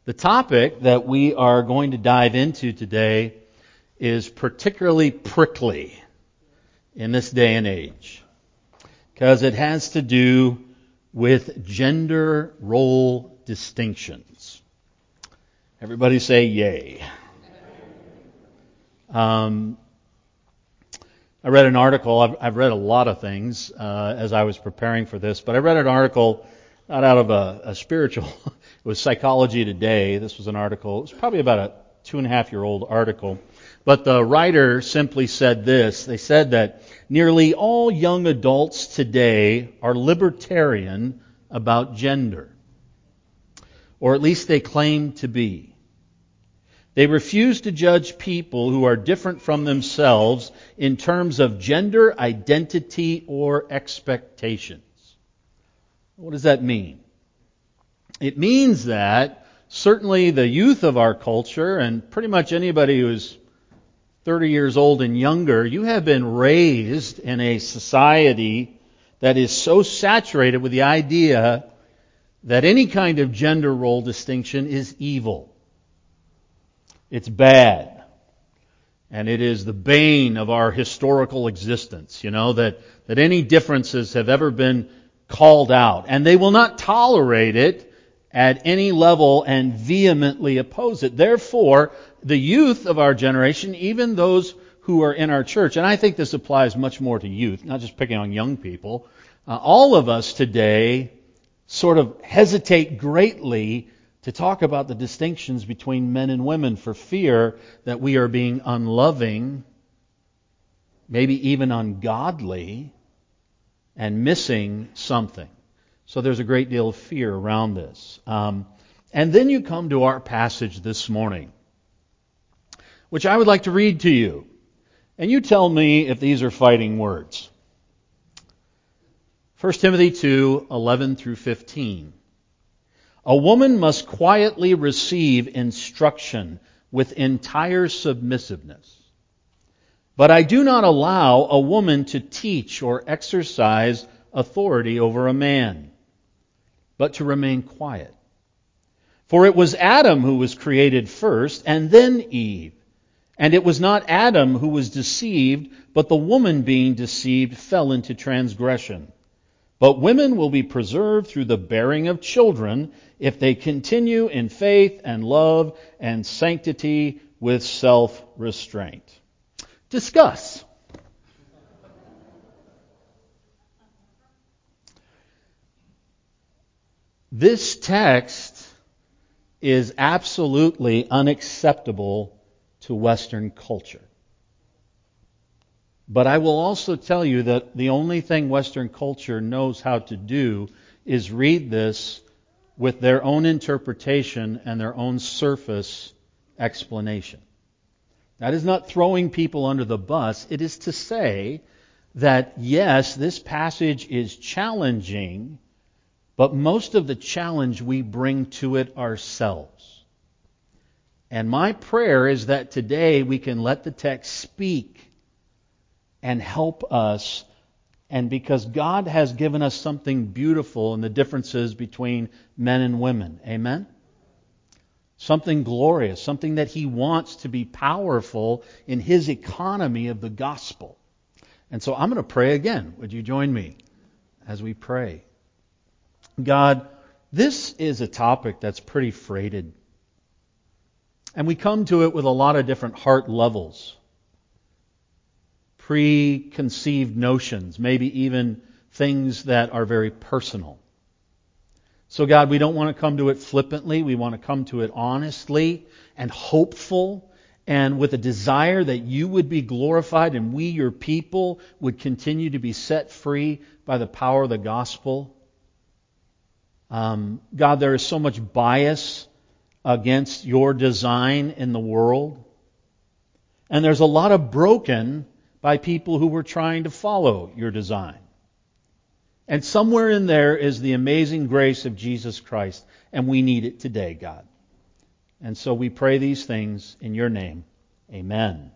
The topic that we are going to dive into today is particularly prickly in this day and age because it has to do with gender role distinctions. Everybody say yay. I read an article. I've read a lot of things as I was preparing for this, but I read an article not out of a spiritual. It was Psychology Today. This was an article. It was probably about a 2.5-year-old article. But the writer simply said this. They said that nearly all young adults today are libertarian about gender. Or at least they claim to be. They refuse to judge people who are different from themselves in terms of gender identity or expectations. What does that mean? It means that certainly the youth of our culture, and pretty much anybody who's 30 years old and younger, you have been raised in a society that is so saturated with the idea that any kind of gender role distinction is evil. It's bad. And it is the bane of our historical existence, that any differences have ever been called out. And they will not tolerate it at any level and vehemently oppose it. Therefore, the youth of our generation, even those who are in our church, and I think this applies much more to youth, not just picking on young people, all of us today sort of hesitate greatly to talk about the distinctions between men and women for fear that we are being unloving, maybe even ungodly, and missing something. So there's a great deal of fear around this. And then you come to our passage this morning, which I would like to read to you. And you tell me if these are fighting words. 1 Timothy 2:11 through 15. A woman must quietly receive instruction with entire submissiveness. But I do not allow a woman to teach or exercise authority over a man, but to remain quiet. For it was Adam who was created first, and then Eve. And it was not Adam who was deceived, but the woman being deceived fell into transgression. But women will be preserved through the bearing of children if they continue in faith and love and sanctity with self-restraint. Discuss. This text is absolutely unacceptable to Western culture. But I will also tell you that the only thing Western culture knows how to do is read this with their own interpretation and their own surface explanation. That is not throwing people under the bus. It is to say that, yes, this passage is challenging, but most of the challenge we bring to it ourselves. And my prayer is that today we can let the text speak and help us. And because God has given us something beautiful in the differences between men and women. Amen? Something glorious, something that He wants to be powerful in His economy of the gospel. And so I'm going to pray again. Would you join me as we pray? God, this is a topic that's pretty freighted. And we come to it with a lot of different heart levels. Preconceived notions, maybe even things that are very personal. So God, we don't want to come to it flippantly. We want to come to it honestly and hopeful and with a desire that You would be glorified and we, Your people, would continue to be set free by the power of the gospel. God, there is so much bias against Your design in the world. And there's a lot of broken by people who were trying to follow Your design. And somewhere in there is the amazing grace of Jesus Christ, and we need it today, God. And so we pray these things in Your name. Amen.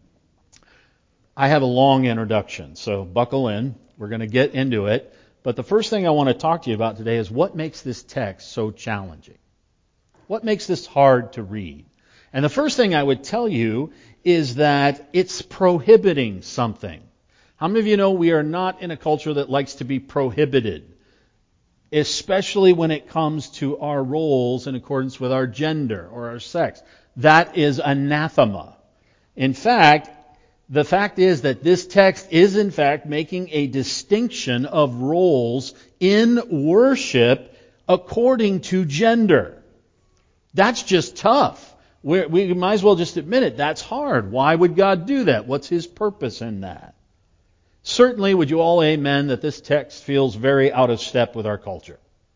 I have a long introduction, so buckle in. We're going to get into it. But the first thing I want to talk to you about today is what makes this text so challenging. What makes this hard to read? And the first thing I would tell you is that it's prohibiting something. How many of you know we are not in a culture that likes to be prohibited? Especially when it comes to our roles in accordance with our gender or our sex. That is anathema. In fact, the fact is that this text is in fact making a distinction of roles in worship according to gender. That's just tough. We might as well just admit it. That's hard. Why would God do that? What's His purpose in that? Certainly, would you all amen that this text feels very out of step with our culture?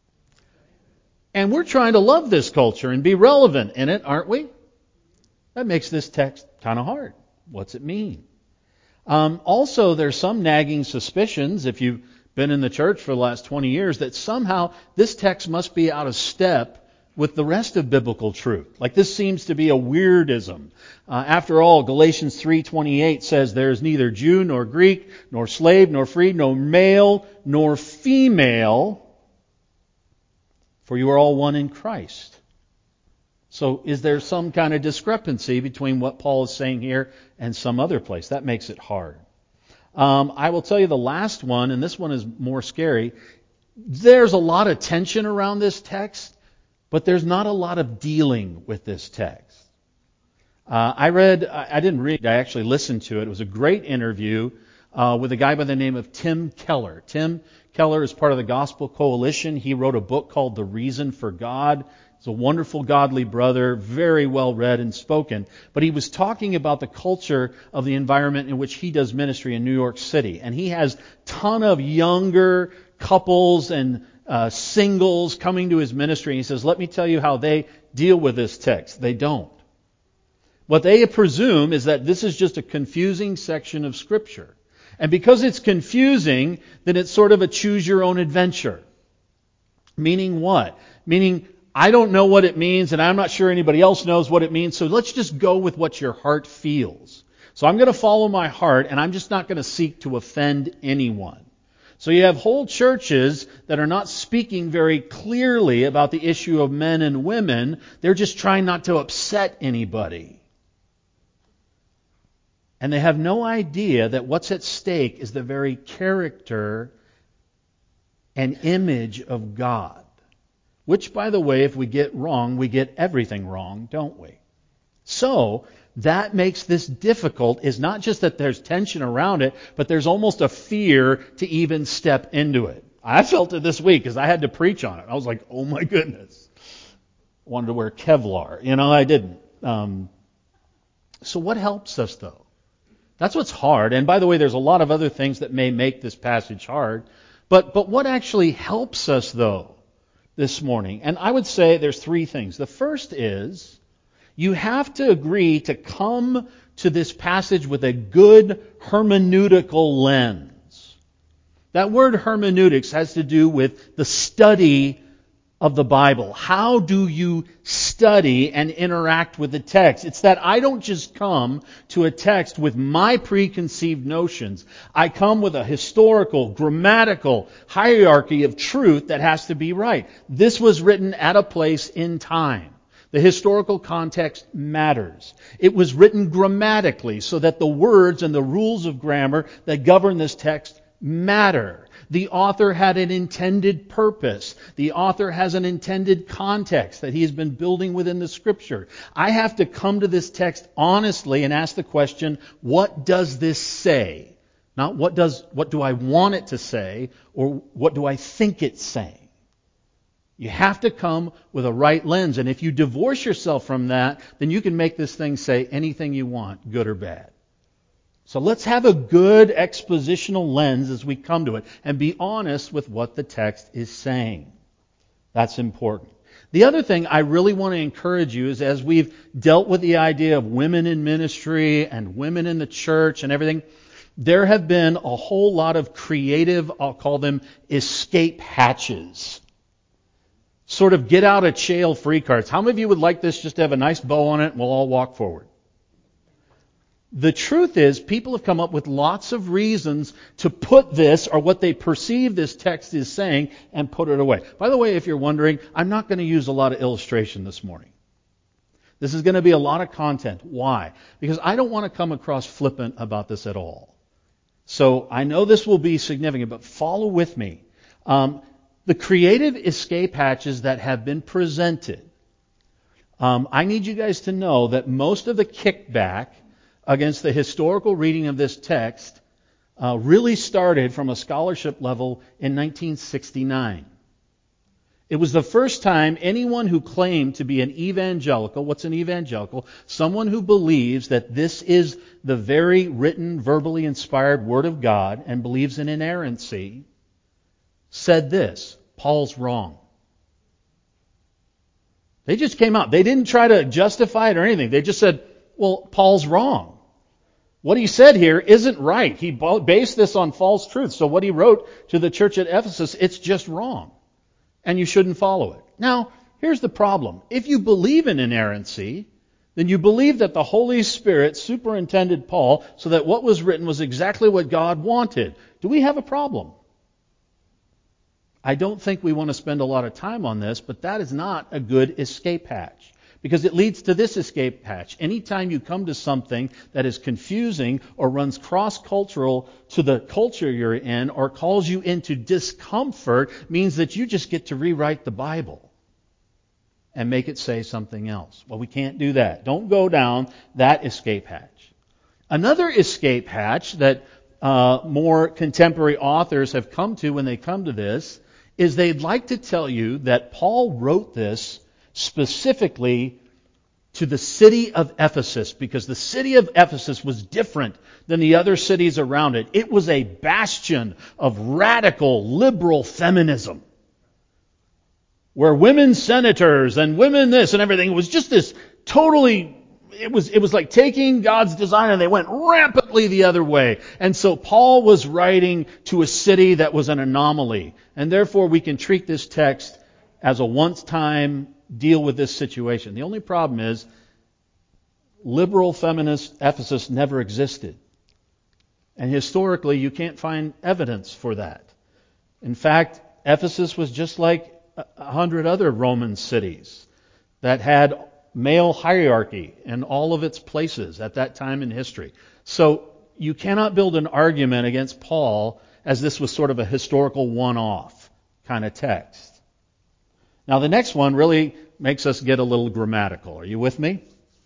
And we're trying to love this culture and be relevant in it, aren't we? That makes this text kind of hard. What's it mean? Also, there's some nagging suspicions, if you've been in the church for the last 20 years, that somehow this text must be out of step with the rest of biblical truth. Like this seems to be a weirdism. After all, Galatians 3:28 says there is neither Jew nor Greek, nor slave nor free, nor male nor female, for you are all one in Christ. So is there some kind of discrepancy between what Paul is saying here and some other place? That makes it hard. I will tell you the last one, and this one is more scary. There's a lot of tension around this text, but there's not a lot of dealing with this text. I didn't read, I actually listened to it. It was a great interview with a guy by the name of Tim Keller. Tim Keller is part of the Gospel Coalition. He wrote a book called The Reason for God. He's a wonderful, godly brother, very well read and spoken. But he was talking about the culture of the environment in which he does ministry in New York City. And he has a ton of younger couples and singles coming to his ministry. He says, let me tell you how they deal with this text. They don't. What they presume is that this is just a confusing section of Scripture. And because it's confusing, then it's sort of a choose your own adventure. Meaning what? Meaning, I don't know what it means, and I'm not sure anybody else knows what it means, so let's just go with what your heart feels. So I'm going to follow my heart, and I'm just not going to seek to offend anyone. So you have whole churches that are not speaking very clearly about the issue of men and women. They're just trying not to upset anybody. And they have no idea that what's at stake is the very character and image of God. Which, by the way, if we get wrong, we get everything wrong, don't we? So, that makes this difficult, is not just that there's tension around it, but there's almost a fear to even step into it. I felt it this week because I had to preach on it. I was like, oh my goodness. I wanted to wear Kevlar. I didn't. So what helps us though? That's what's hard. And by the way, there's a lot of other things that may make this passage hard. But what actually helps us though this morning? And I would say there's three things. The first is, you have to agree to come to this passage with a good hermeneutical lens. That word hermeneutics has to do with the study of the Bible. How do you study and interact with the text? It's that I don't just come to a text with my preconceived notions. I come with a historical, grammatical hierarchy of truth that has to be right. This was written at a place in time. The historical context matters. It was written grammatically so that the words and the rules of grammar that govern this text matter. The author had an intended purpose. The author has an intended context that he has been building within the Scripture. I have to come to this text honestly and ask the question, what does this say? Not what do I want it to say, or what do I think it's saying? You have to come with a right lens. And if you divorce yourself from that, then you can make this thing say anything you want, good or bad. So let's have a good expositional lens as we come to it and be honest with what the text is saying. That's important. The other thing I really want to encourage you is, as we've dealt with the idea of women in ministry and women in the church and everything, there have been a whole lot of creative, I'll call them escape hatches. Sort of get out of jail free cards. How many of you would like this just to have a nice bow on it and we'll all walk forward? The truth is, people have come up with lots of reasons to put this, or what they perceive this text is saying, and put it away. By the way, if you're wondering, I'm not going to use a lot of illustration this morning. This is going to be a lot of content. Why? Because I don't want to come across flippant about this at all. So I know this will be significant, but follow with me. The creative escape hatches that have been presented, I need you guys to know that most of the kickback against the historical reading of this text really started from a scholarship level in 1969. It was the first time anyone who claimed to be an evangelical, what's an evangelical? Someone who believes that this is the very written, verbally inspired Word of God and believes in inerrancy, said this: Paul's wrong. They just came out. They didn't try to justify it or anything. They just said, well, Paul's wrong. What he said here isn't right. He based this on false truth. So what he wrote to the church at Ephesus, it's just wrong. And you shouldn't follow it. Now, here's the problem. If you believe in inerrancy, then you believe that the Holy Spirit superintended Paul so that what was written was exactly what God wanted. Do we have a problem? I don't think we want to spend a lot of time on this, but that is not a good escape hatch. Because it leads to this escape hatch. Anytime you come to something that is confusing or runs cross-cultural to the culture you're in or calls you into discomfort, means that you just get to rewrite the Bible and make it say something else. Well, we can't do that. Don't go down that escape hatch. Another escape hatch that more contemporary authors have come to when they come to this is they'd like to tell you that Paul wrote this specifically to the city of Ephesus, because the city of Ephesus was different than the other cities around it. It was a bastion of radical liberal feminism, where women senators and women this and everything, it was just this totally, it was like taking God's design and they went rampantly the other way. And so Paul was writing to a city that was an anomaly, and therefore we can treat this text as a once-time deal with this situation. The only problem is liberal feminist Ephesus never existed. And historically, you can't find evidence for that. In fact, Ephesus was just like 100 other Roman cities that had male hierarchy in all of its places at that time in history. So you cannot build an argument against Paul as this was sort of a historical one-off kind of text. Now, the next one really makes us get a little grammatical. Are you with me?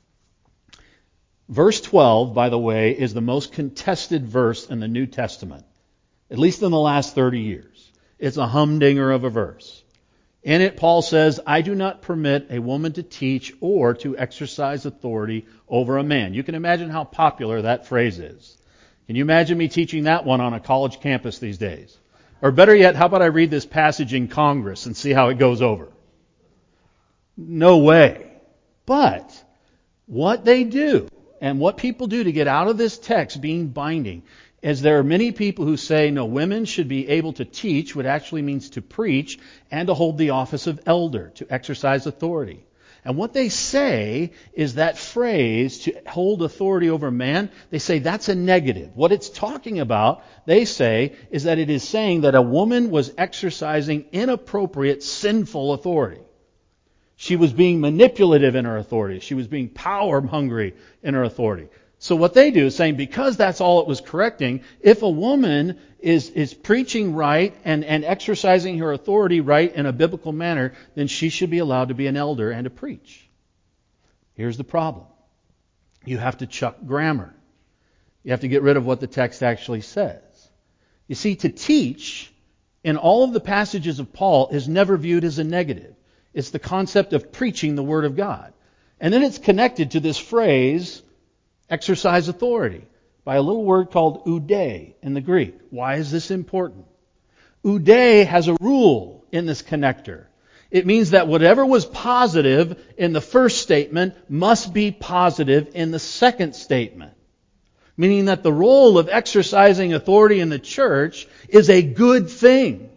Verse 12, by the way, is the most contested verse in the New Testament, at least in the last 30 years. It's a humdinger of a verse. In it, Paul says, I do not permit a woman to teach or to exercise authority over a man. You can imagine how popular that phrase is. Can you imagine me teaching that one on a college campus these days? Or better yet, how about I read this passage in Congress and see how it goes over? No way. But what they do, and what people do to get out of this text being binding, is there are many people who say, no, women should be able to teach, what actually means to preach, and to hold the office of elder, to exercise authority. And what they say is that phrase, to hold authority over man, they say that's a negative. What it's talking about, they say, is that it is saying that a woman was exercising inappropriate, sinful authority. She was being manipulative in her authority. She was being power-hungry in her authority. So what they do is saying, because that's all it was correcting, if a woman is preaching right and exercising her authority right in a biblical manner, then she should be allowed to be an elder and to preach. Here's the problem. You have to chuck grammar. You have to get rid of what the text actually says. You see, to teach in all of the passages of Paul is never viewed as a negative. It's the concept of preaching the Word of God. And then it's connected to this phrase, exercise authority, by a little word called oude in the Greek. Why is this important? Oude has a rule in this connector. It means that whatever was positive in the first statement must be positive in the second statement. Meaning that the role of exercising authority in the church is a good thing.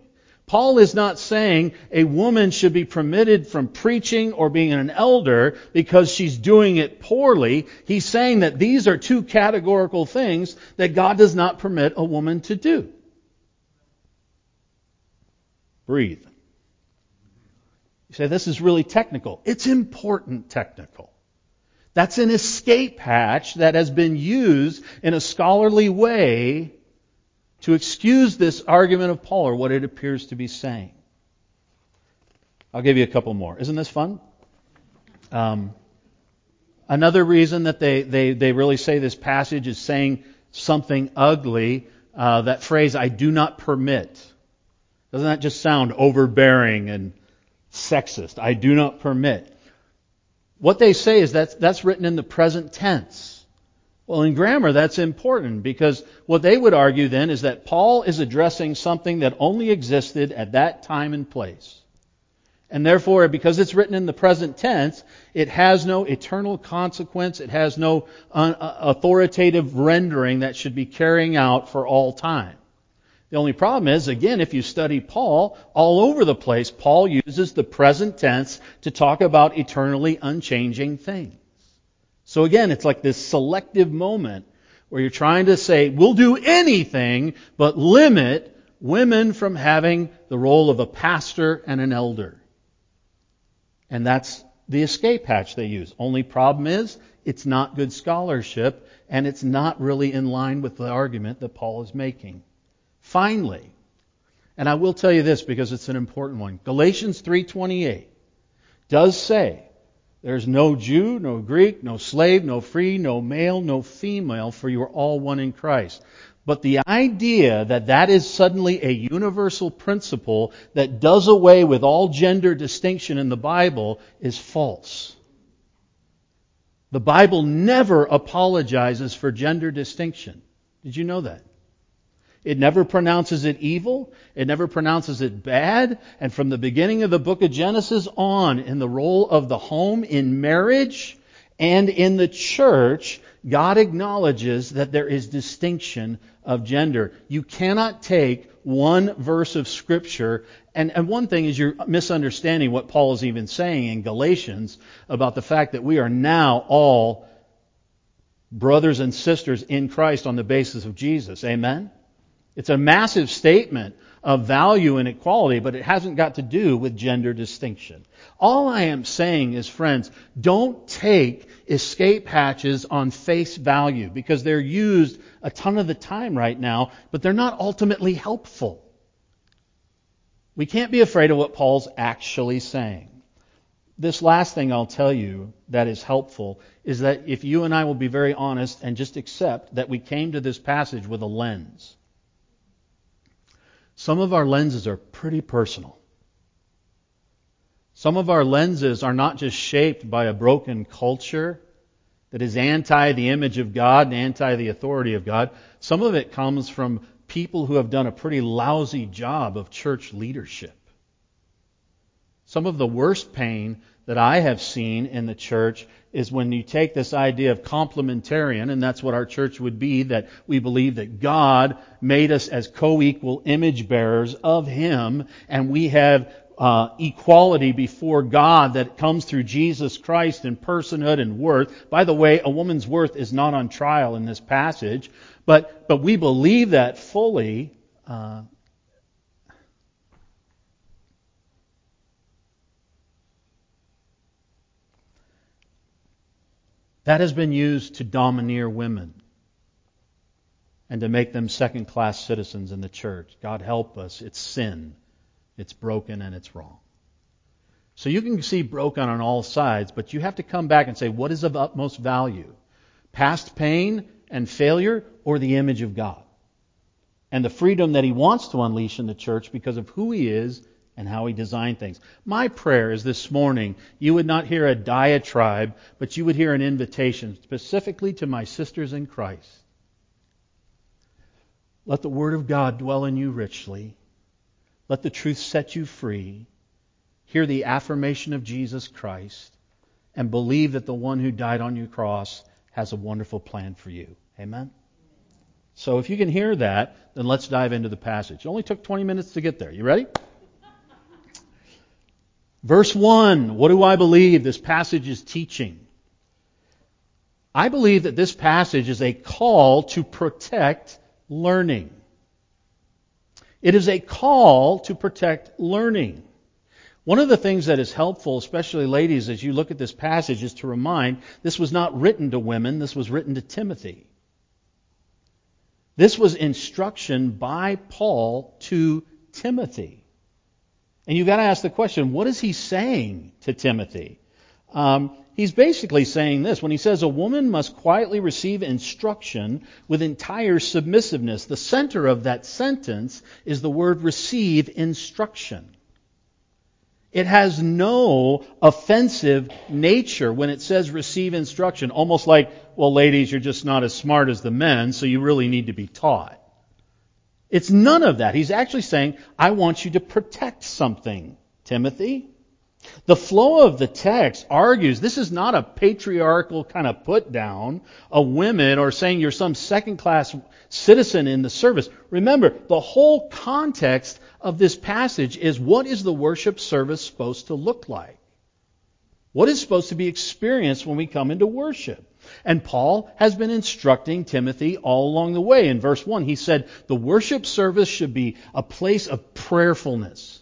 Paul is not saying a woman should be permitted from preaching or being an elder because she's doing it poorly. He's saying that these are two categorical things that God does not permit a woman to do. Breathe. You say, this is really technical. It's important technical. That's an escape hatch that has been used in a scholarly way to excuse this argument of Paul, or what it appears to be saying. I'll give you a couple more. Isn't this fun? Another reason that they really say this passage is saying something ugly, that phrase, I do not permit. Doesn't that just sound overbearing and sexist? I do not permit. What they say is that's written in the present tense. Well, in grammar, that's important because what they would argue then is that Paul is addressing something that only existed at that time and place. And therefore, because it's written in the present tense, it has no eternal consequence. It has no authoritative rendering that should be carrying out for all time. The only problem is, again, if you study Paul, all over the place, Paul uses the present tense to talk about eternally unchanging things. So again, it's like this selective moment where you're trying to say, we'll do anything but limit women from having the role of a pastor and an elder. And that's the escape hatch they use. Only problem is, it's not good scholarship, and it's not really in line with the argument that Paul is making. Finally, and I will tell you this because it's an important one, Galatians 3:28 does say, there's no Jew, no Greek, no slave, no free, no male, no female, for you are all one in Christ. But the idea that that is suddenly a universal principle that does away with all gender distinction in the Bible is false. The Bible never apologizes for gender distinction. Did you know that? It never pronounces it evil. It never pronounces it bad. And from the beginning of the book of Genesis on, in the role of the home, in marriage, and in the church, God acknowledges that there is distinction of gender. You cannot take one verse of Scripture, and one thing is you're misunderstanding what Paul is even saying in Galatians about the fact that we are now all brothers and sisters in Christ on the basis of Jesus. Amen? It's a massive statement of value and equality, but it hasn't got to do with gender distinction. All I am saying is, friends, don't take escape hatches on face value because they're used a ton of the time right now, but they're not ultimately helpful. We can't be afraid of what Paul's actually saying. This last thing I'll tell you that is helpful is that if you and I will be very honest and just accept that we came to this passage with a lens. Some of our lenses are pretty personal. Some of our lenses are not just shaped by a broken culture that is anti the image of God and anti the authority of God. Some of it comes from people who have done a pretty lousy job of church leadership. Some of the worst pain that I have seen in the church is when you take this idea of complementarian, and that's what our church would be, that we believe that God made us as co-equal image bearers of Him, and we have equality before God that comes through Jesus Christ in personhood and worth. By the way, a woman's worth is not on trial in this passage, but we believe that fully. That has been used to domineer women and to make them second-class citizens in the church. God help us. It's sin. It's broken and it's wrong. So you can see broken on all sides, but you have to come back and say, what is of utmost value? Past pain and failure or the image of God? And the freedom that He wants to unleash in the church because of who He is and how He designed things. My prayer is this morning, you would not hear a diatribe, but you would hear an invitation specifically to my sisters in Christ. Let the Word of God dwell in you richly. Let the truth set you free. Hear the affirmation of Jesus Christ and believe that the one who died on your cross has a wonderful plan for you. Amen? So if you can hear that, then let's dive into the passage. It only took 20 minutes to get there. You ready? Verse 1, what do I believe this passage is teaching? I believe that this passage is a call to protect learning. It is a call to protect learning. One of the things that is helpful, especially ladies, as you look at this passage, is to remind this was not written to women, this was written to Timothy. This was instruction by Paul to Timothy. And you've got to ask the question, what is he saying to Timothy? He's basically saying this. When he says a woman must quietly receive instruction with entire submissiveness, the center of that sentence is the word receive instruction. It has no offensive nature when it says receive instruction, almost like, well, ladies, you're just not as smart as the men, so you really need to be taught. It's none of that. He's actually saying, I want you to protect something, Timothy. The flow of the text argues this is not a patriarchal kind of put down of women or saying you're some second-class citizen in the service. Remember, the whole context of this passage is what is the worship service supposed to look like? What is supposed to be experienced when we come into worship? And Paul has been instructing Timothy all along the way. In verse 1, he said the worship service should be a place of prayerfulness.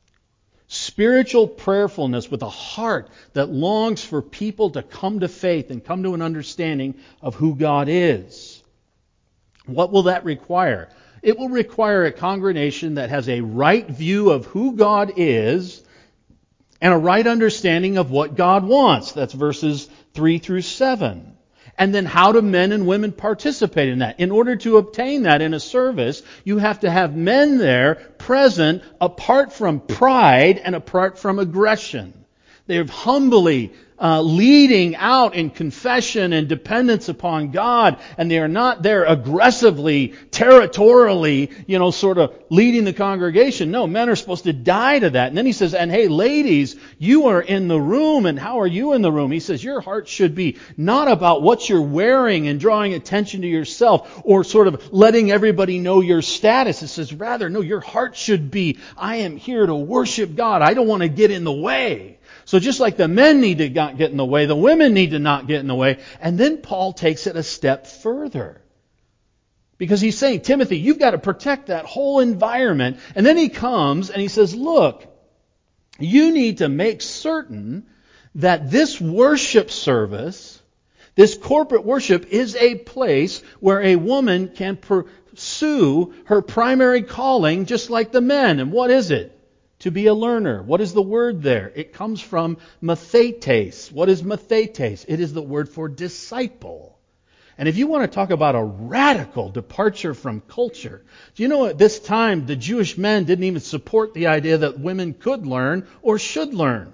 Spiritual prayerfulness with a heart that longs for people to come to faith and come to an understanding of who God is. What will that require? It will require a congregation that has a right view of who God is and a right understanding of what God wants. That's verses 3 through 7. And then how do men and women participate in that? In order to obtain that in a service, you have to have men there present apart from pride and apart from aggression. They're humbly leading out in confession and dependence upon God, and they are not there aggressively, territorially, sort of leading the congregation. No, men are supposed to die to that. And then he says, and hey, ladies, you are in the room, and how are you in the room? He says, your heart should be not about what you're wearing and drawing attention to yourself or sort of letting everybody know your status. It says, rather, no, your heart should be, I am here to worship God. I don't want to get in the way. So just like the men need to not get in the way, the women need to not get in the way. And then Paul takes it a step further. Because he's saying, Timothy, you've got to protect that whole environment. And then he comes and he says, look, you need to make certain that this worship service, this corporate worship, is a place where a woman can pursue her primary calling just like the men. And what is it? To be a learner. What is the word there? It comes from mathetes. What is mathetes? It is the word for disciple. And if you want to talk about a radical departure from culture, do you know at this time the Jewish men didn't even support the idea that women could learn or should learn.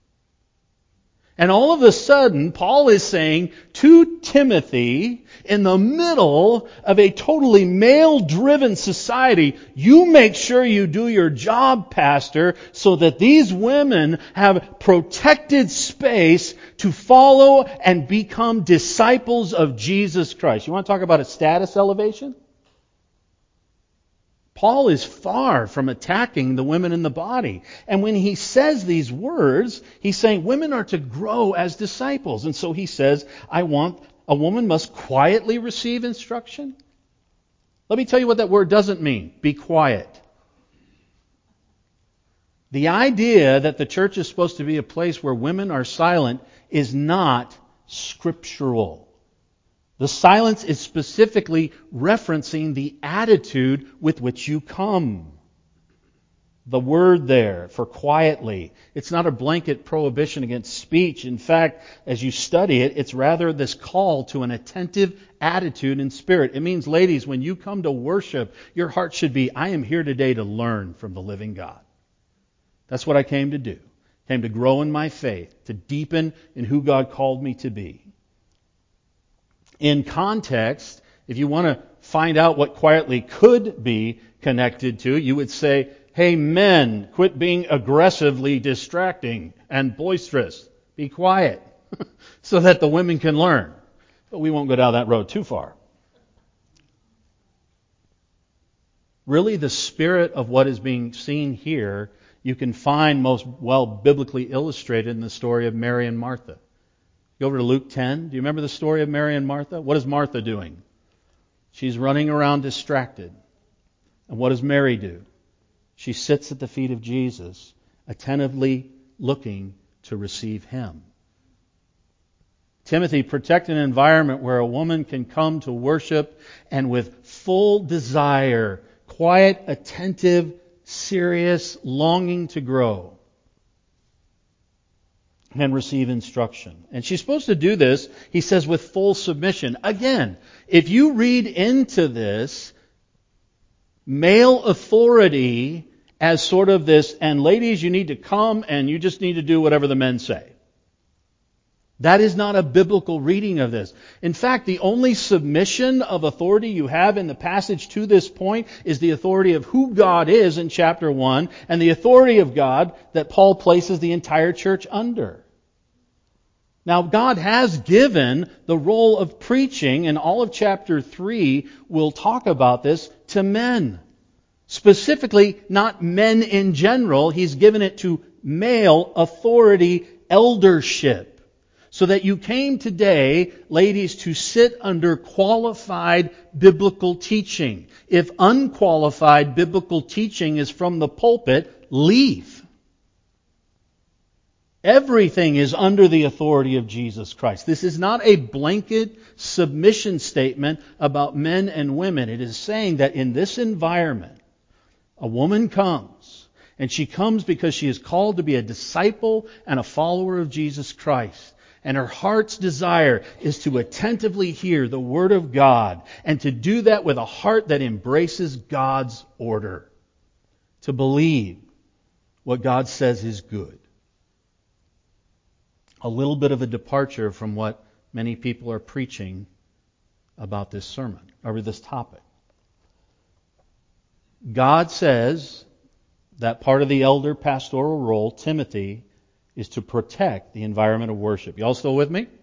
And all of a sudden, Paul is saying to Timothy, in the middle of a totally male-driven society, you make sure you do your job, pastor, so that these women have protected space to follow and become disciples of Jesus Christ. You want to talk about a status elevation? Paul is far from attacking the women in the body. And when he says these words, he's saying women are to grow as disciples. And so he says, a woman must quietly receive instruction. Let me tell you what that word doesn't mean. Be quiet. The idea that the church is supposed to be a place where women are silent is not scriptural. The silence is specifically referencing the attitude with which you come. The word there for quietly, it's not a blanket prohibition against speech. In fact, as you study it, it's rather this call to an attentive attitude and spirit. It means, ladies, when you come to worship, your heart should be, I am here today to learn from the living God. That's what I came to do. I came to grow in my faith, to deepen in who God called me to be. In context, if you want to find out what quietly could be connected to, you would say, hey men, quit being aggressively distracting and boisterous. Be quiet so that the women can learn. But we won't go down that road too far. Really, the spirit of what is being seen here you can find most well biblically illustrated in the story of Mary and Martha. Go over to Luke 10. Do you remember the story of Mary and Martha? What is Martha doing? She's running around distracted. And what does Mary do? She sits at the feet of Jesus, attentively looking to receive Him. Timothy, protect an environment where a woman can come to worship and with full desire, quiet, attentive, serious, longing to grow and receive instruction. And she's supposed to do this, he says, with full submission. Again, if you read into this male authority as sort of this, and ladies, you need to come and you just need to do whatever the men say. That is not a biblical reading of this. In fact, the only submission of authority you have in the passage to this point is the authority of who God is in chapter 1 and the authority of God that Paul places the entire church under. Now, God has given the role of preaching, and all of chapter 3 will talk about this, to men. Specifically, not men in general. He's given it to male authority, eldership. So that you came today, ladies, to sit under qualified biblical teaching. If unqualified biblical teaching is from the pulpit, leave. Everything is under the authority of Jesus Christ. This is not a blanket submission statement about men and women. It is saying that in this environment, a woman comes, and she comes because she is called to be a disciple and a follower of Jesus Christ. And her heart's desire is to attentively hear the Word of God and to do that with a heart that embraces God's order. To believe what God says is good. A little bit of a departure from what many people are preaching about this sermon, or this topic. God says that part of the elder pastoral role, Timothy, is to protect the environment of worship. You all still with me?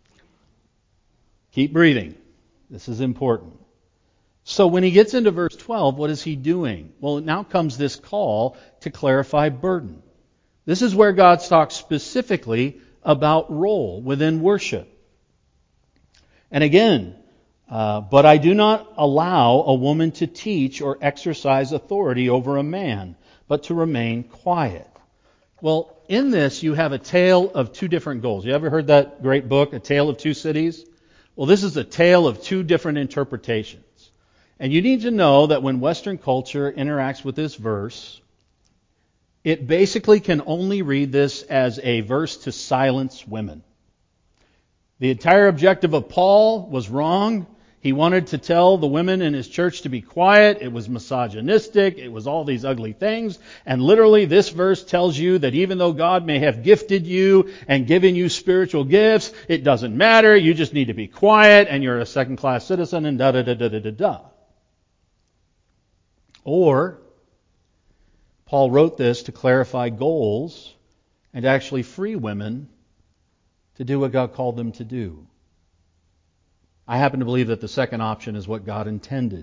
Keep breathing. This is important. So when he gets into verse 12, what is he doing? Well, now comes this call to clarify burden. This is where God talks specifically about role within worship. And again, but I do not allow a woman to teach or exercise authority over a man, but to remain quiet. Well, in this, you have a tale of two different goals. You ever heard that great book, A Tale of Two Cities? Well, this is a tale of two different interpretations. And you need to know that when Western culture interacts with this verse, it basically can only read this as a verse to silence women. The entire objective of Paul was wrong. He wanted to tell the women in his church to be quiet. It was misogynistic. It was all these ugly things. And literally this verse tells you that even though God may have gifted you and given you spiritual gifts, it doesn't matter. You just need to be quiet and you're a second-class citizen and da-da-da-da-da-da. Or, Paul wrote this to clarify goals and actually free women to do what God called them to do. I happen to believe that the second option is what God intended.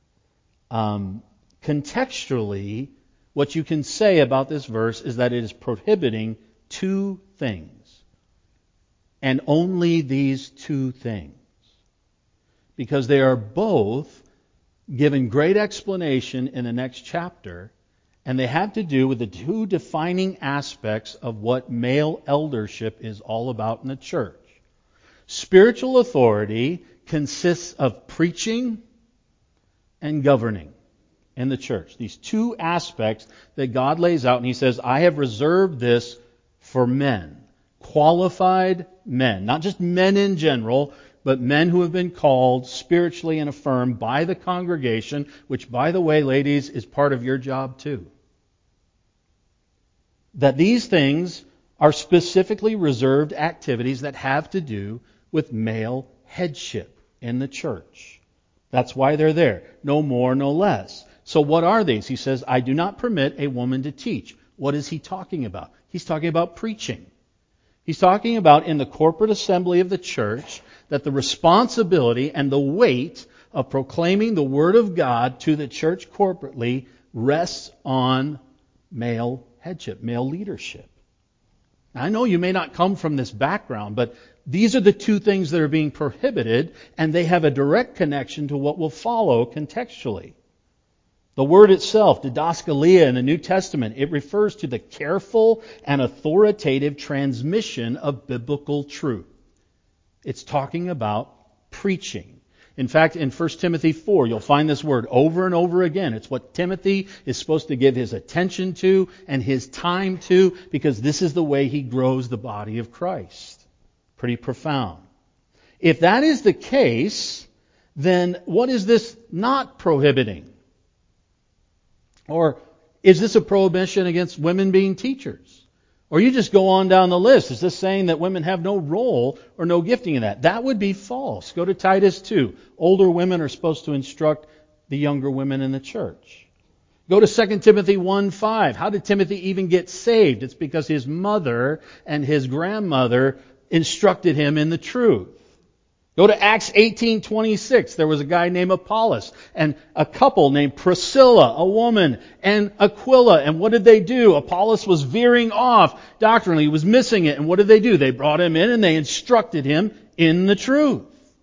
Contextually, what you can say about this verse is that it is prohibiting two things. And only these two things. Because they are both given great explanation in the next chapter, and they have to do with the two defining aspects of what male eldership is all about in the church. Spiritual authority consists of preaching and governing in the church. These two aspects that God lays out, and He says, I have reserved this for men. Qualified men. Not just men in general, but men who have been called spiritually and affirmed by the congregation, which, by the way, ladies, is part of your job too. That these things are specifically reserved activities that have to do with male headship in the church. That's why they're there. No more, no less. So what are these? He says, I do not permit a woman to teach. What is he talking about? He's talking about preaching. He's talking about in the corporate assembly of the church that the responsibility and the weight of proclaiming the Word of God to the church corporately rests on male headship, male leadership. Now, I know you may not come from this background, but these are the two things that are being prohibited, and they have a direct connection to what will follow contextually. The word itself, didaskalia in the New Testament, it refers to the careful and authoritative transmission of biblical truth. It's talking about preaching. In fact, in 1 Timothy 4, you'll find this word over and over again. It's what Timothy is supposed to give his attention to and his time to, because this is the way he grows the body of Christ. Pretty profound. If that is the case, then what is this not prohibiting? Or is this a prohibition against women being teachers? Or you just go on down the list. Is this saying that women have no role or no gifting in that? That would be false. Go to Titus 2. Older women are supposed to instruct the younger women in the church. Go to 2 Timothy 1:5. How did Timothy even get saved? It's because his mother and his grandmother instructed him in the truth. Go to Acts 18:26. There was a guy named Apollos and a couple named Priscilla, a woman, and Aquila. And what did they do? Apollos was veering off doctrinally. He was missing it. And what did they do? They brought him in and they instructed him in the truth.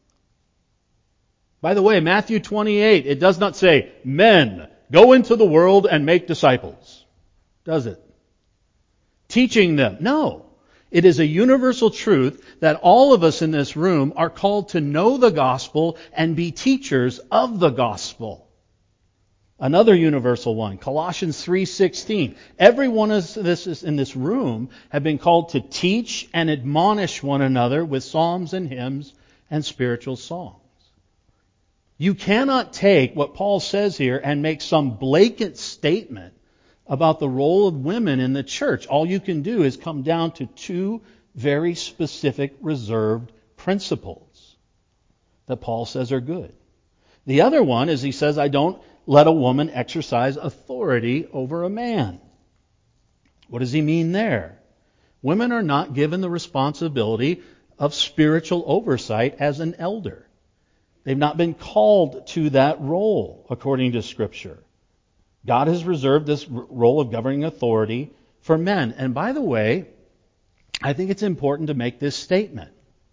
By the way, Matthew 28, it does not say, men, go into the world and make disciples. Does it? Teaching them. No. It is a universal truth that all of us in this room are called to know the gospel and be teachers of the gospel. Another universal one, Colossians 3:16. Every one of us in this room have been called to teach and admonish one another with psalms and hymns and spiritual songs. You cannot take what Paul says here and make some blatant statement about the role of women in the church. All you can do is come down to two very specific reserved principles that Paul says are good. The other one is he says, I don't let a woman exercise authority over a man. What does he mean there? Women are not given the responsibility of spiritual oversight as an elder. They've not been called to that role according to Scripture. God has reserved this role of governing authority for men. And by the way, I think it's important to make this statement.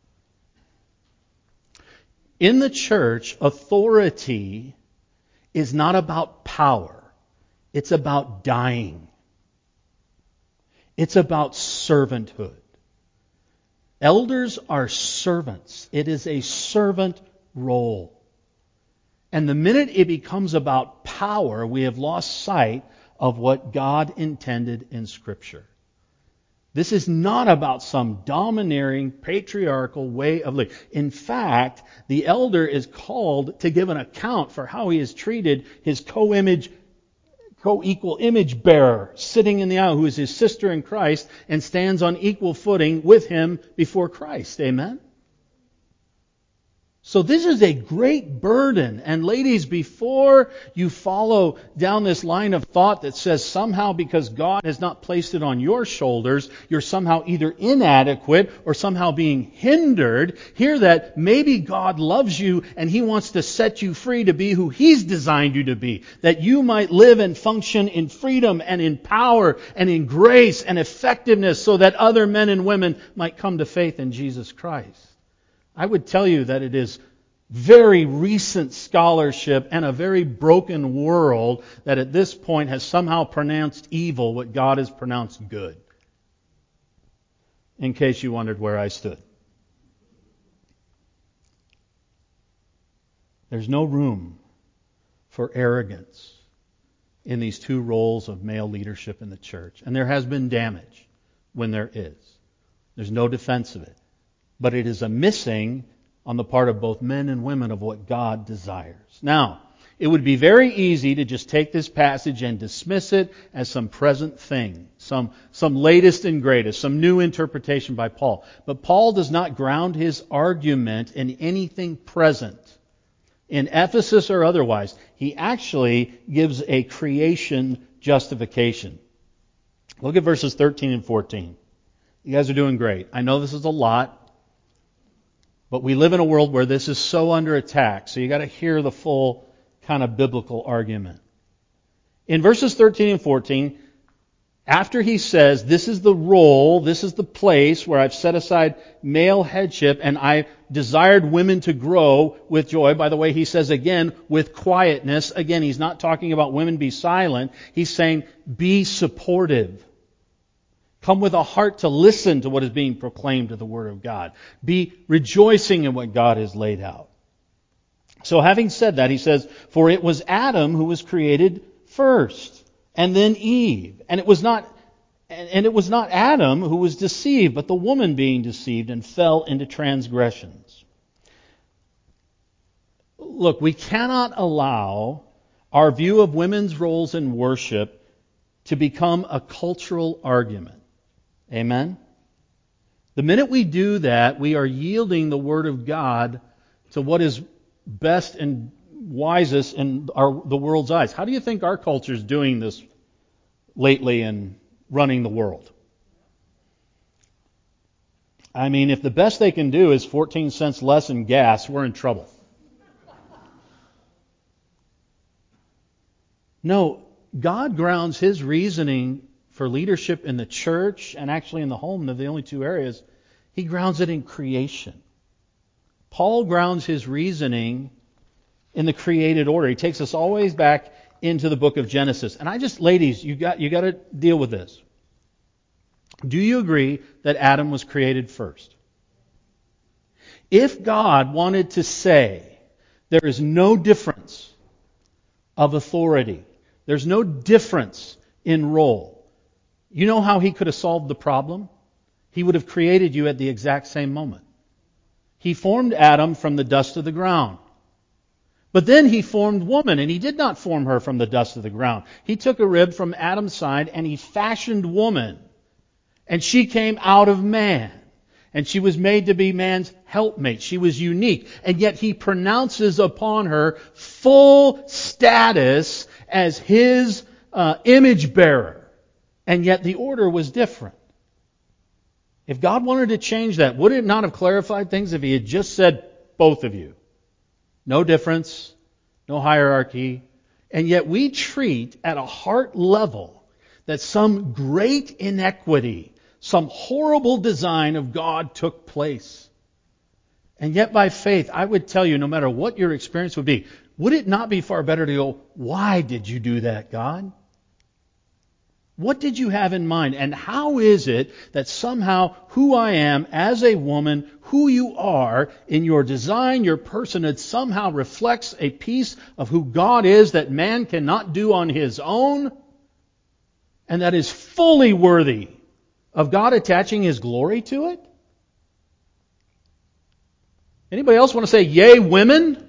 In the church, authority is not about power. It's about dying. It's about servanthood. Elders are servants. It is a servant role. And the minute it becomes about power, we have lost sight of what God intended in Scripture. This is not about some domineering, patriarchal way of living. In fact, the elder is called to give an account for how he has treated his co-equal image bearer sitting in the aisle, who is his sister in Christ and stands on equal footing with him before Christ. Amen? So this is a great burden. And ladies, before you follow down this line of thought that says somehow because God has not placed it on your shoulders, you're somehow either inadequate or somehow being hindered, hear that maybe God loves you and He wants to set you free to be who He's designed you to be. That you might live and function in freedom and in power and in grace and effectiveness so that other men and women might come to faith in Jesus Christ. I would tell you that it is very recent scholarship and a very broken world that at this point has somehow pronounced evil what God has pronounced good. In case you wondered where I stood. There's no room for arrogance in these two roles of male leadership in the church. And there has been damage when there is. There's no defense of it. But it is a missing on the part of both men and women of what God desires. Now, it would be very easy to just take this passage and dismiss it as some present thing, some latest and greatest, some new interpretation by Paul. But Paul does not ground his argument in anything present, in Ephesus or otherwise. He actually gives a creation justification. Look at verses 13 and 14. You guys are doing great. I know this is a lot. But we live in a world where this is so under attack, so you got to hear the full kind of biblical argument. In verses 13 and 14, after he says, this is the role, this is the place where I've set aside male headship and I desired women to grow with joy. By the way, he says again, with quietness. Again, he's not talking about women be silent. He's saying, be supportive. Come with a heart to listen to what is being proclaimed to the Word of God. Be rejoicing in what God has laid out. So having said that, he says, for it was Adam who was created first, and then Eve. And it was not Adam who was deceived, but the woman being deceived and fell into transgressions. Look, we cannot allow our view of women's roles in worship to become a cultural argument. Amen? The minute we do that, we are yielding the Word of God to what is best and wisest in the world's eyes. How do you think our culture is doing this lately in running the world? I mean, if the best they can do is 14 cents less in gas, we're in trouble. No, God grounds His reasoning for leadership in the church and actually in the home, they're the only two areas. He grounds it in creation. Paul grounds his reasoning in the created order. He takes us always back into the book of Genesis. And ladies, you got to deal with this. Do you agree that Adam was created first? If God wanted to say there is no difference of authority, there's no difference in role, you know how He could have solved the problem? He would have created you at the exact same moment. He formed Adam from the dust of the ground. But then He formed woman, and He did not form her from the dust of the ground. He took a rib from Adam's side, and He fashioned woman. And she came out of man. And she was made to be man's helpmate. She was unique. And yet He pronounces upon her full status as His image bearer. And yet the order was different. If God wanted to change that, would it not have clarified things if He had just said, both of you? No difference, no hierarchy. And yet we treat at a heart level that some great inequity, some horrible design of God took place. And yet by faith, I would tell you, no matter what your experience would be, would it not be far better to go, why did you do that, God? What did you have in mind? And how is it that somehow who I am as a woman, who you are in your design, your personhood, somehow reflects a piece of who God is that man cannot do on his own, and that is fully worthy of God attaching His glory to it? Anybody else want to say, yay, women?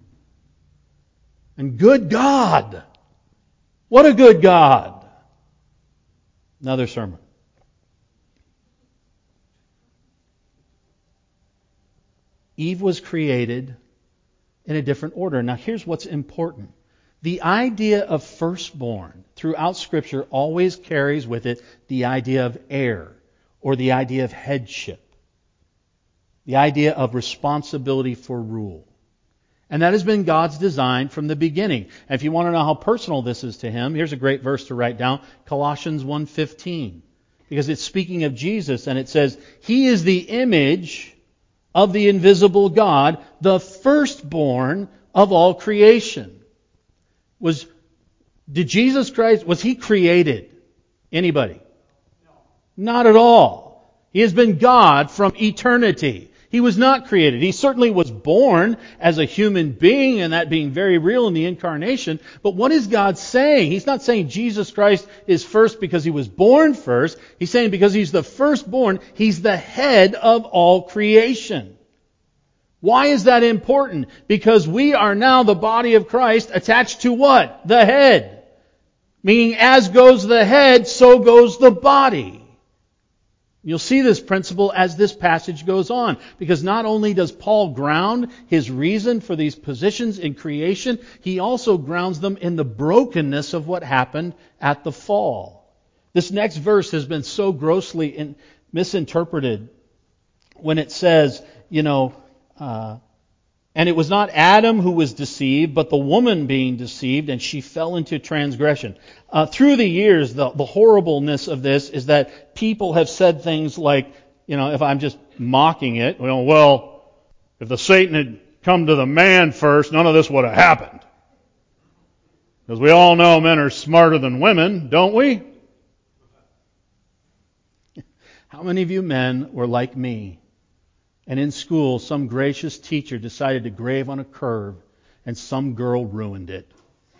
And good God. What a good God. Another sermon. Eve was created in a different order. Now here's what's important. The idea of firstborn throughout Scripture always carries with it the idea of heir or the idea of headship. The idea of responsibility for rule. And that has been God's design from the beginning. And if you want to know how personal this is to Him, here's a great verse to write down, Colossians 1:15. Because it's speaking of Jesus and it says, He is the image of the invisible God, the firstborn of all creation. Did Jesus Christ, was He created? Anybody? No. Not at all. He has been God from eternity. He was not created. He certainly was born as a human being, and that being very real in the incarnation. But what is God saying? He's not saying Jesus Christ is first because He was born first. He's saying because He's the firstborn, He's the head of all creation. Why is that important? Because we are now the body of Christ attached to what? The head. Meaning as goes the head, so goes the body. You'll see this principle as this passage goes on. Because not only does Paul ground his reason for these positions in creation, he also grounds them in the brokenness of what happened at the fall. This next verse has been so grossly misinterpreted when it says, and And it was not Adam who was deceived, but the woman being deceived, and she fell into transgression. Through the years, the horribleness of this is that people have said things like, if I'm just mocking it, well, if the Satan had come to the man first, none of this would have happened. Because we all know men are smarter than women, don't we? How many of you men were like me? And in school, some gracious teacher decided to grave on a curve, and some girl ruined it.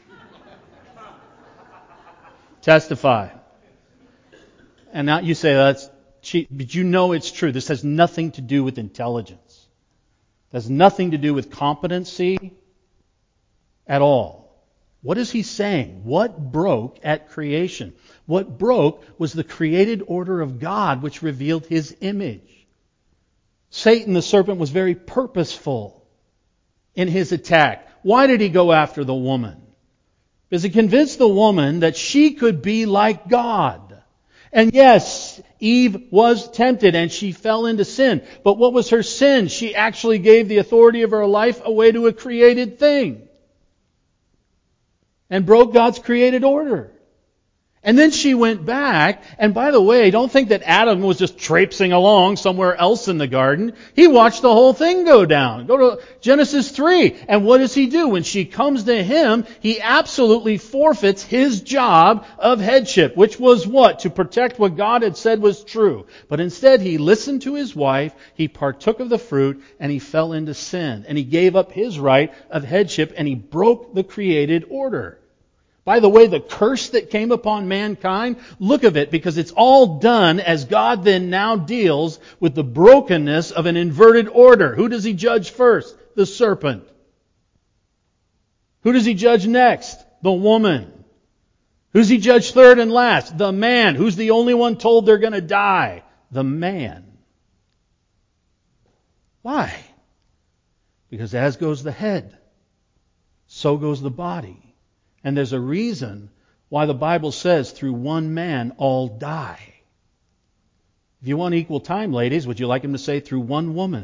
Testify. And now you say that's cheap, but you know it's true. This has nothing to do with intelligence. It has nothing to do with competency at all. What is he saying? What broke at creation? What broke was the created order of God, which revealed His image. Satan, the serpent, was very purposeful in his attack. Why did he go after the woman? Because he convinced the woman that she could be like God. And yes, Eve was tempted and she fell into sin. But what was her sin? She actually gave the authority of her life away to a created thing. And broke God's created order. And then she went back, and by the way, don't think that Adam was just traipsing along somewhere else in the garden. He watched the whole thing go down. Go to Genesis 3. And what does he do? When she comes to him, he absolutely forfeits his job of headship, which was what? To protect what God had said was true. But instead, he listened to his wife, he partook of the fruit, and he fell into sin. And he gave up his right of headship, and he broke the created order. By the way, the curse that came upon mankind, look of it, because it's all done as God then now deals with the brokenness of an inverted order. Who does He judge first? The serpent. Who does He judge next? The woman. Who's He judge third and last? The man. Who's the only one told they're going to die? The man. Why? Because as goes the head, so goes the body. And there's a reason why the Bible says through one man all die. If you want equal time, ladies, would you like him to say through one woman?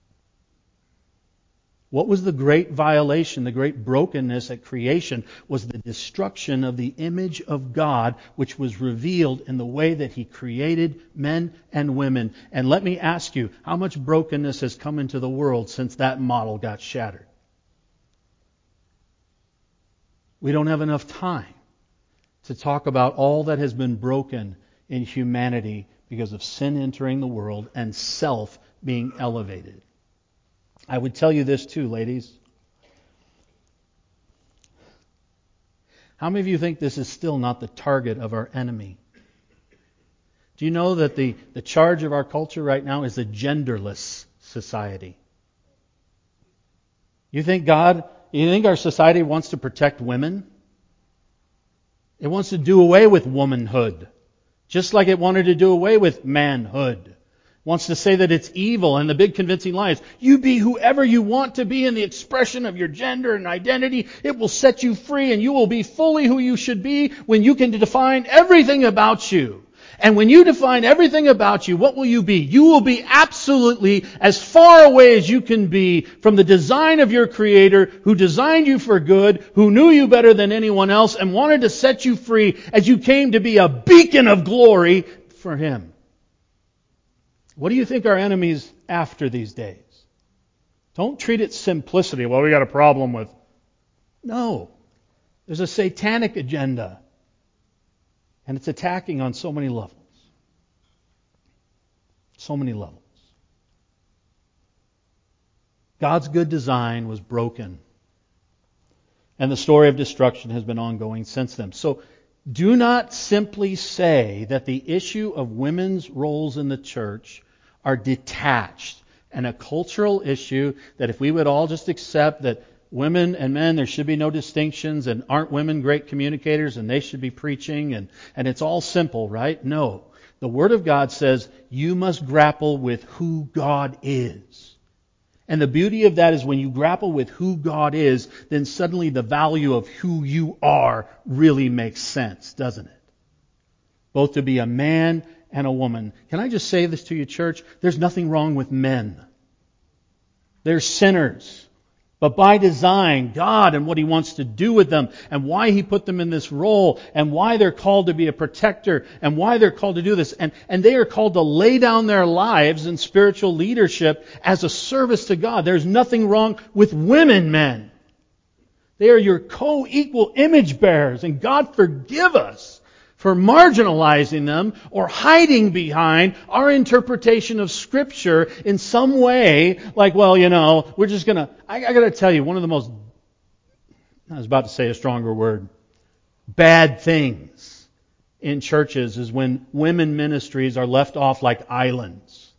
What was the great violation, the great brokenness at creation? Was the destruction of the image of God, which was revealed in the way that He created men and women. And let me ask you, how much brokenness has come into the world since that model got shattered? We don't have enough time to talk about all that has been broken in humanity because of sin entering the world and self being elevated. I would tell you this too, ladies. How many of you think this is still not the target of our enemy? Do you know that the charge of our culture right now is a genderless society? You think our society wants to protect women? It wants to do away with womanhood, just like it wanted to do away with manhood. It wants to say that it's evil, and the big convincing lie is, you be whoever you want to be in the expression of your gender and identity. It will set you free, and you will be fully who you should be when you can define everything about you. And when you define everything about you, what will you be? You will be absolutely as far away as you can be from the design of your Creator, who designed you for good, who knew you better than anyone else, and wanted to set you free as you came to be a beacon of glory for Him. What do you think our enemy's after these days? Don't treat it simplicity. Well, we got a problem with... No. There's a satanic agenda. And it's attacking on so many levels. So many levels. God's good design was broken. And the story of destruction has been ongoing since then. So do not simply say that the issue of women's roles in the church are detached and a cultural issue that if we would all just accept that women and men, there should be no distinctions, and aren't women great communicators and they should be preaching, and it's all simple, right? No. The Word of God says you must grapple with who God is. And the beauty of that is when you grapple with who God is, then suddenly the value of who you are really makes sense, doesn't it? Both to be a man and a woman. Can I just say this to you, church? There's nothing wrong with men. They're sinners. but by design, God and what He wants to do with them, and why He put them in this role, and why they're called to be a protector, and why they're called to do this. And they are called to lay down their lives in spiritual leadership as a service to God. There's nothing wrong with women, men. They are your co-equal image bearers, and God forgive us for marginalizing them or hiding behind our interpretation of Scripture in some way, like, well, we're just going to... I got to tell you, one of the most, I was about to say a stronger word, bad things in churches is when women ministries are left off like islands.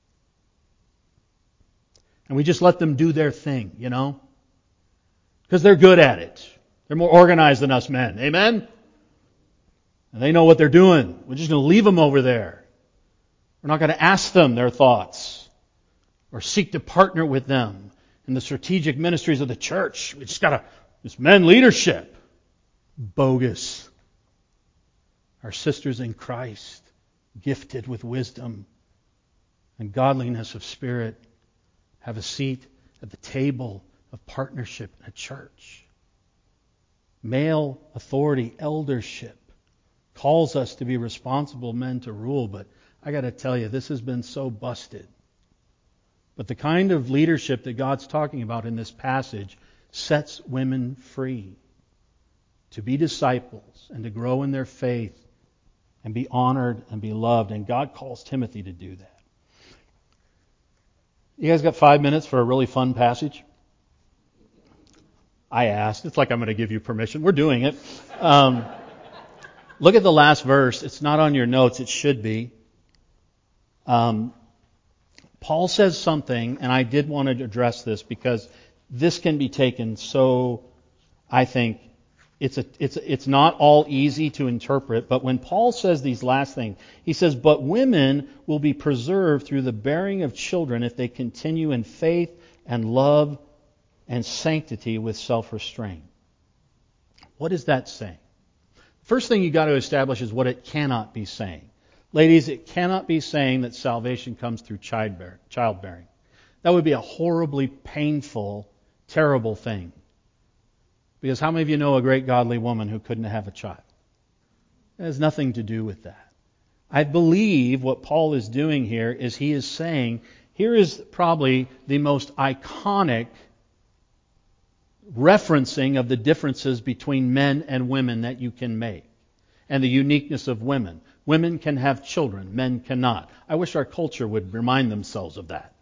And we just let them do their thing, because they're good at it. They're more organized than us men. Amen? And they know what they're doing. We're just going to leave them over there. We're not going to ask them their thoughts or seek to partner with them in the strategic ministries of the church. We just got to, this men leadership. Bogus. Our sisters in Christ, gifted with wisdom and godliness of spirit, have a seat at the table of partnership in a church. Male authority, eldership, calls us to be responsible men to rule, but I got to tell you, this has been so busted. But the kind of leadership that God's talking about in this passage sets women free to be disciples and to grow in their faith and be honored and be loved. And God calls Timothy to do that. You guys got 5 minutes for a really fun passage? I asked. It's like I'm going to give you permission. We're doing it. Look at the last verse. It's not on your notes. It should be. Paul says something, and I did want to address this because this can be taken so, I think, it's not all easy to interpret. But when Paul says these last things, he says, "But women will be preserved through the bearing of children if they continue in faith and love and sanctity with self-restraint." What is that saying? First thing you got to establish is what it cannot be saying. Ladies, it cannot be saying that salvation comes through childbearing. That would be a horribly painful, terrible thing. Because how many of you know a great godly woman who couldn't have a child? It has nothing to do with that. I believe what Paul is doing here is he is saying, here is probably the most iconic referencing of the differences between men and women that you can make, and the uniqueness of women. Women can have children, men cannot. I wish our culture would remind themselves of that.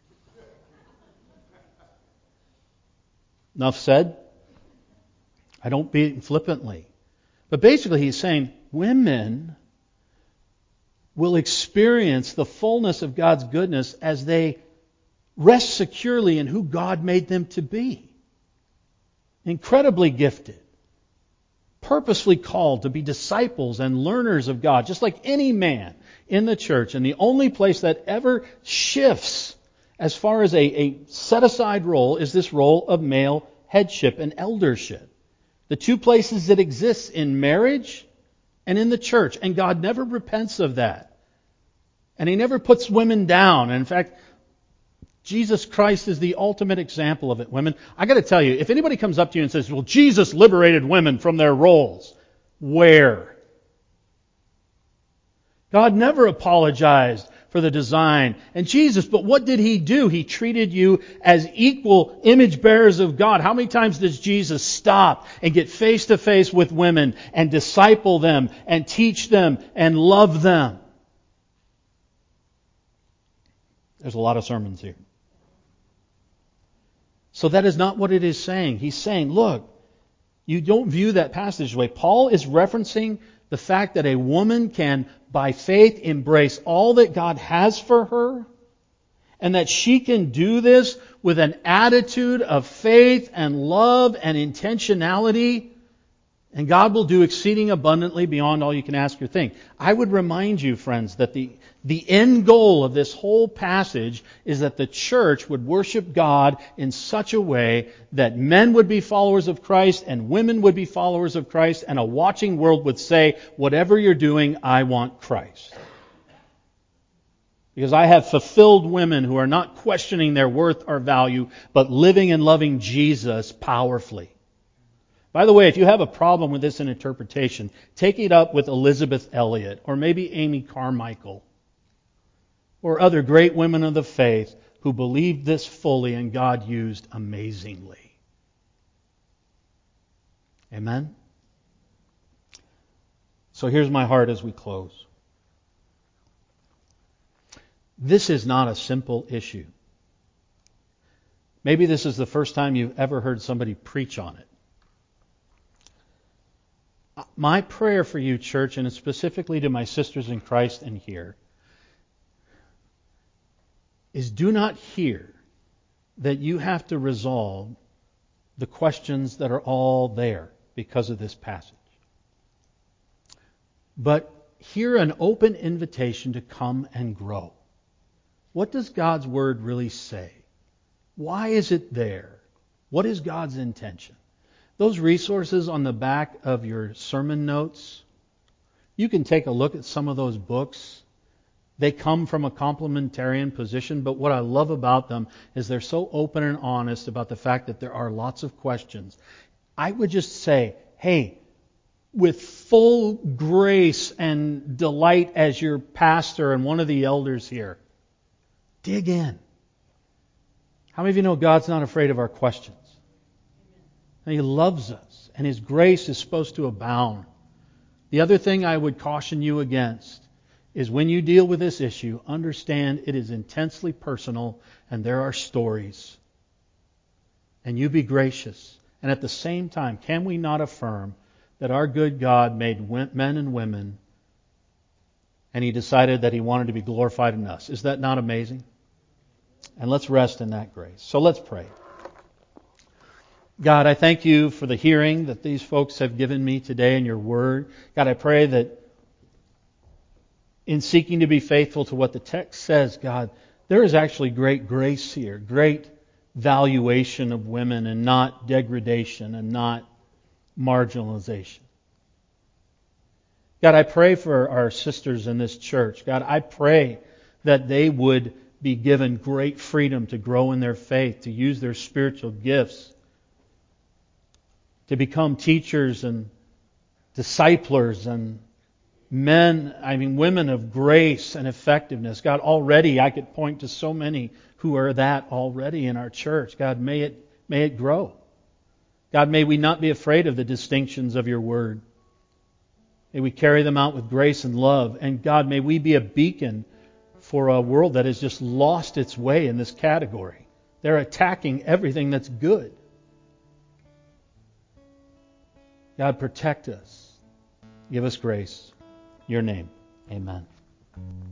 Enough said? I don't beat it flippantly. But basically he's saying women will experience the fullness of God's goodness as they rest securely in who God made them to be. Incredibly gifted, purposely called to be disciples and learners of God, just like any man in the church. And the only place that ever shifts as far as a set-aside role is this role of male headship and eldership. The two places that exist in marriage and in the church. And God never repents of that. And He never puts women down. And in fact, Jesus Christ is the ultimate example of it, women. I got to tell you, if anybody comes up to you and says, well, Jesus liberated women from their roles, where? God never apologized for the design. And Jesus, but what did He do? He treated you as equal image bearers of God. How many times does Jesus stop and get face to face with women and disciple them and teach them and love them? There's a lot of sermons here. So that is not what it is saying. He's saying, look, you don't view that passage the way. Paul is referencing the fact that a woman can, by faith, embrace all that God has for her, and that she can do this with an attitude of faith and love and intentionality, and God will do exceeding abundantly beyond all you can ask or think. I would remind you, friends, that the end goal of this whole passage is that the church would worship God in such a way that men would be followers of Christ and women would be followers of Christ, and a watching world would say, whatever you're doing, I want Christ. Because I have fulfilled women who are not questioning their worth or value, but living and loving Jesus powerfully. By the way, if you have a problem with this in interpretation, take it up with Elizabeth Elliot, or maybe Amy Carmichael, or other great women of the faith who believed this fully and God used amazingly. Amen? So here's my heart as we close. This is not a simple issue. Maybe this is the first time you've ever heard somebody preach on it. My prayer for you, church, and specifically to my sisters in Christ in here, is do not hear that you have to resolve the questions that are all there because of this passage. But hear an open invitation to come and grow. What does God's Word really say? Why is it there? What is God's intention? Those resources on the back of your sermon notes, you can take a look at some of those books. They come from a complementarian position, but what I love about them is they're so open and honest about the fact that there are lots of questions. I would just say, hey, with full grace and delight as your pastor and one of the elders here, dig in. How many of you know God's not afraid of our questions? And He loves us, and His grace is supposed to abound. The other thing I would caution you against is when you deal with this issue, understand it is intensely personal and there are stories. And you be gracious. And at the same time, can we not affirm that our good God made men and women and He decided that He wanted to be glorified in us? Is that not amazing? And let's rest in that grace. So let's pray. God, I thank You for the hearing that these folks have given me today in Your Word. God, I pray that in seeking to be faithful to what the text says, God, there is actually great grace here, great valuation of women and not degradation and not marginalization. God, I pray for our sisters in this church. God, I pray that they would be given great freedom to grow in their faith, to use their spiritual gifts, to become teachers and disciplers and women of grace and effectiveness. God, already I could point to so many who are that already in our church. God, may it grow. God, may we not be afraid of the distinctions of Your Word. May we carry them out with grace and love. And God, may we be a beacon for a world that has just lost its way in this category. They're attacking everything that's good. God, protect us. Give us grace. Your name. Amen.